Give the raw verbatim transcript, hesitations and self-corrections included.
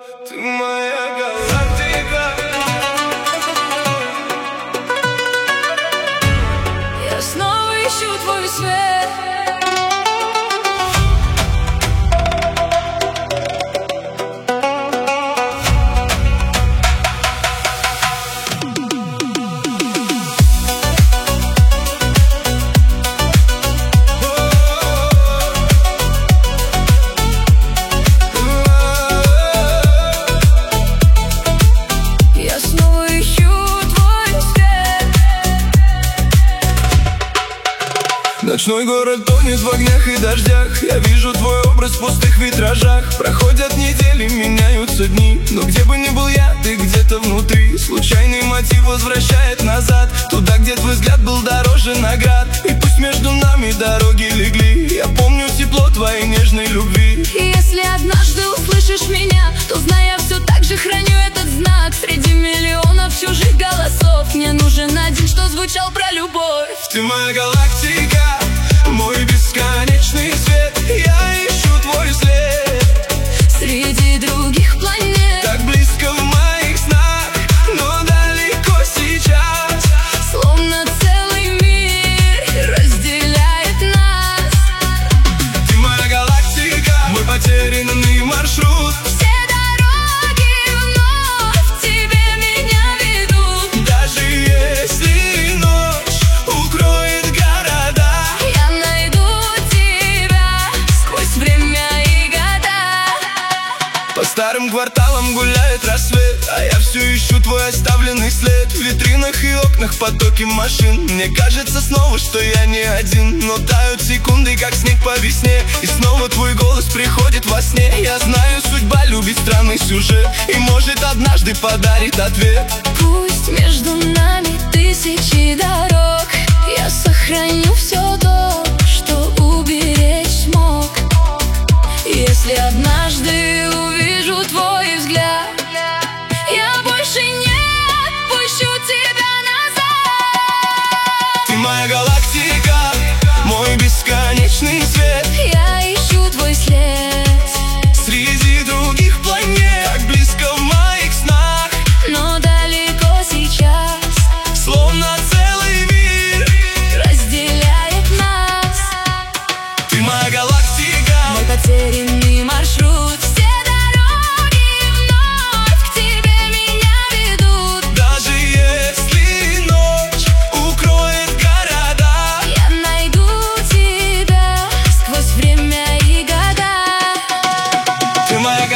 Ты моя галактика. Я снова ищу твой свет. Ночной город тонет в огнях и дождях. Я вижу твой образ в пустых витражах. Проходят недели, меняются дни, но где бы ни был я, ты где-то внутри. Случайный мотив возвращает назад, туда, где твой взгляд был дороже наград. И пусть между нами дороги легли, я помню тепло твоей нежной любви. И если однажды услышишь меня, то знай, я все так же храню этот знак. Среди миллионов чужих голосов мне нужен один, что звучал про любовь. Ты моя галактика, мой бесконечный свет. Я ищу твой след среди других планет, так близко в моих снах, но далеко сейчас. Словно целый мир разделяет нас. Ты моя галактика, мой потерянный маршрут. Все дороги вновь к тебе меня ведут. Даже если ночь укроет города, я найду тебя сквозь время и года. по старым кварталам гуляет рассвет, а я все ищу твой оставленный след. В витринах и окнах потоки машин. Мне кажется снова, что я не один, но тают секунды, как снег по весне. И снова твой голос приходит во сне. Я знаю, судьба любит странный сюжет, и может однажды подарит ответ. Пусть между нами тысячи дорог, я сохраню все то, что уберечь смог. Если однажды увижу твой взгляд, я больше не отпущу тебя назад. Ты моя галактика, мой бесконечный свет. Я ищу твой след среди других планет, так близко в моих снах, но далеко сейчас. словно целый мир разделяет нас. Ты моя галактика, мой потерянный маршрут. Все дороги вновь к тебе меня ведут. даже если ночь укроет города, я найду тебя сквозь время и года. ты моя галактика.